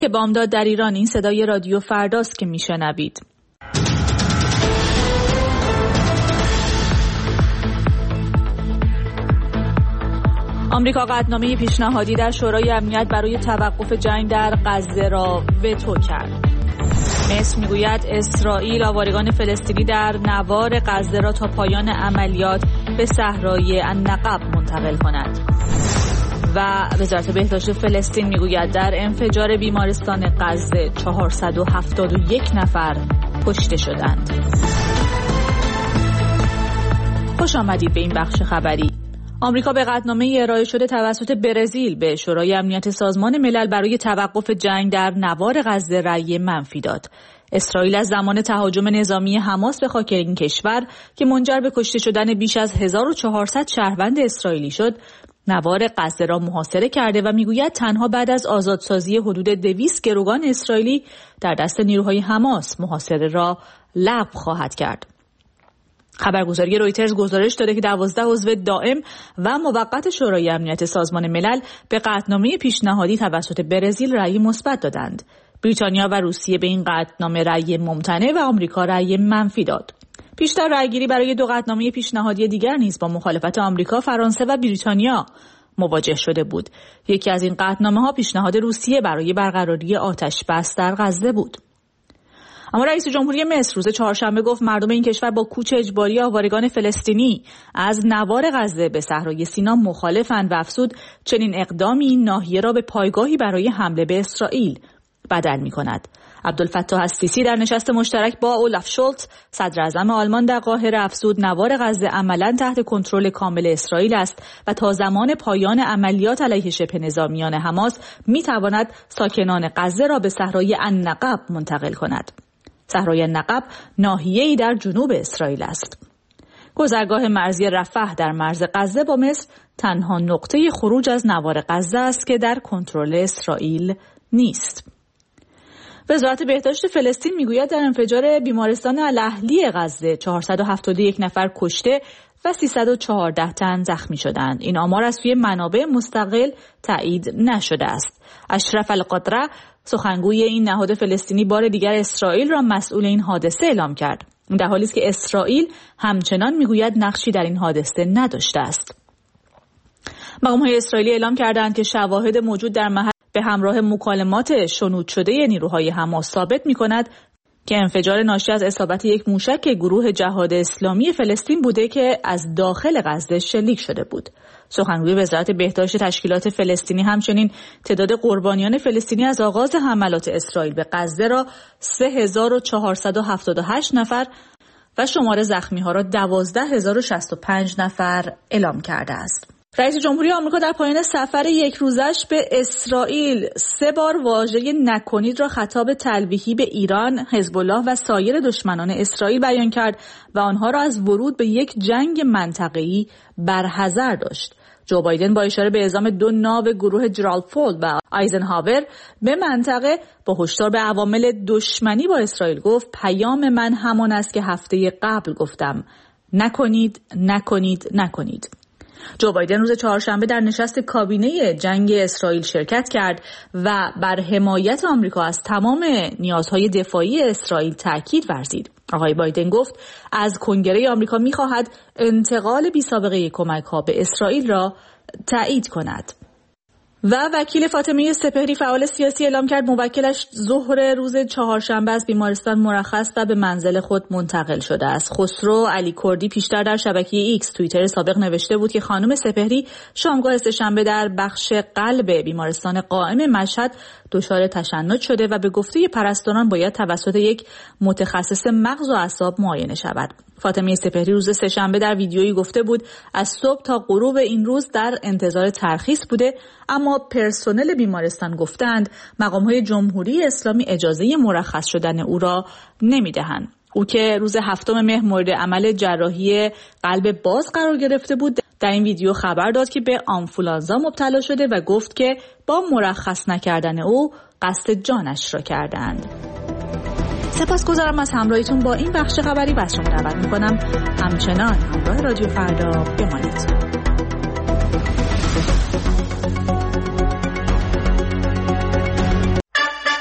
که بامداد در ایران، این صدای رادیو فرداست که میشنوید. آمریکا قطعنامه پیشنهادی در شورای امنیت برای توقف جنگ در غزه را وتو کرد. مصر میگوید اسرائیل آوارگان فلسطینی در نوار غزه را تا پایان عملیات به صحرای النقب منتقل کند. و وزارت بهداشت فلسطین میگوید در انفجار بیمارستان غزه 471 نفر کشته شدند. خوش آمدید به این بخش خبری. آمریکا به قطعنامه ارائه شده توسط برزیل به شورای امنیت سازمان ملل برای توقف جنگ در نوار غزه رأی منفی داد. اسرائیل از زمان تهاجم نظامی حماس به خاک این کشور که منجر به کشته شدن بیش از 1400 شهروند اسرائیلی شد، نوار غزه را محاصره کرده و میگوید تنها بعد از آزادسازی حدود 200 گروگان اسرائیلی در دست نیروهای حماس محاصره را لغو خواهد کرد. خبرگزاری رویترز گزارش داده که 12 عضو دائم و موقت شورای امنیت سازمان ملل به قطعنامه پیشنهادی توسط برزیل رأی مثبت دادند. بریتانیا و روسیه به این قطعنامه رأی ممتنع و آمریکا رأی منفی داد. پیشتر رأیگیری برای دو قطعنامه پیشنهادی دیگر نیز با مخالفت آمریکا، فرانسه و بریتانیا مواجه شده بود. یکی از این قطعنامه‌ها پیشنهاد روسیه برای برقراری آتش بس در غزه بود. اما رئیس جمهوری مصر روز چهارشنبه گفت مردم این کشور با کوچ اجباری آوارگان فلسطینی از نوار غزه به صحرای سینا مخالفند و افزود چنین اقدامی ناحیه را به پایگاهی برای حمله به اسرائیل بدل می‌کند. عبدالفتاح السیسی در نشست مشترک با اولاف شولتز صدر اعظم آلمان در قاهره افزود نوار غزه عملاً تحت کنترل کامل اسرائیل است و تا زمان پایان عملیات علیه شبه نظامیان حماس می‌تواند ساکنان غزه را به صحرای النقب منتقل کند. صحرای النقب ناحیه‌ای در جنوب اسرائیل است. گذرگاه مرزی رفح در مرز غزه با مصر تنها نقطه خروج از نوار غزه است که در کنترل اسرائیل نیست. وزارت بهداشت فلسطین میگوید در انفجار بیمارستان الاهلی غزه 471 نفر کشته و 314 تن زخمی شدند. این آمار از سوی منابع مستقل تایید نشده است. اشرف القدره سخنگوی این نهاد فلسطینی بار دیگر اسرائیل را مسئول این حادثه اعلام کرد، در حالی است که اسرائیل همچنان میگوید نقشی در این حادثه نداشته است. مقام‌های اسرائیلی اعلام کردند که شواهد موجود در محل به همراه مکالمات شنود شده نیروهای حماس ثابت می‌کند که انفجار ناشی از اصابت یک موشک گروه جهاد اسلامی فلسطین بوده که از داخل غزه شلیک شده بود. سخنگوی وزارت بهداشت تشکیلات فلسطینی همچنین تعداد قربانیان فلسطینی از آغاز حملات اسرائیل به غزه را 3478 نفر و شمار زخمی‌ها را 12065 نفر اعلام کرده است. رئیس جمهوری آمریکا در پایان سفر یک روزش به اسرائیل 3 بار واژه نکنید را خطاب تلویحی به ایران، حزب الله و سایر دشمنان اسرائیل بیان کرد و آنها را از ورود به یک جنگ منطقه‌ای برحذر داشت. جو بایدن با اشاره به اعزام 2 ناو گروه جرالد و آیزنهاور به منطقه با هشدار به عوامل دشمنی با اسرائیل گفت پیام من همان است که هفته قبل گفتم: نکنید، نکنید، نکنید. جو بایدن روز چهارشنبه در نشست کابینه جنگ اسرائیل شرکت کرد و بر حمایت آمریکا از تمام نیازهای دفاعی اسرائیل تاکید ورزید. آقای بایدن گفت از کنگره آمریکا می‌خواهد انتقال بی‌سابقه کمک‌ها به اسرائیل را تایید کند. و وکیل فاطمه سپهری فعال سیاسی اعلام کرد موکلش ظهر روز چهارشنبه از بیمارستان مرخص و به منزل خود منتقل شده است. خسرو علی کردی پیشتر در شبکه ایکس توییتر سابق نوشته بود که خانم سپهری شامگاه سه‌شنبه در بخش قلب بیمارستان قائم مشهد دچار تشنج شده و به گفته پرستاران باید توسط یک متخصص مغز و اعصاب معاینه شود. فاطمه سپهری روز سه‌شنبه در ویدیویی گفته بود از صبح تا غروب این روز در انتظار ترخیص بوده، اما پرسنل بیمارستان گفتند مقام‌های جمهوری اسلامی اجازه مرخص شدن او را نمی‌دهند. او که روز 7 مهر مورد عمل جراحی قلب باز قرار گرفته بود در این ویدیو خبر داد که به آنفولانزا مبتلا شده و گفت که با مرخص نکردن او قصد جانش را کردند. سپاسگزارم از همراهیتون با این بخش خبری و از شما دعوت می‌کنم همچنان همراه رادیو فردا بمانید.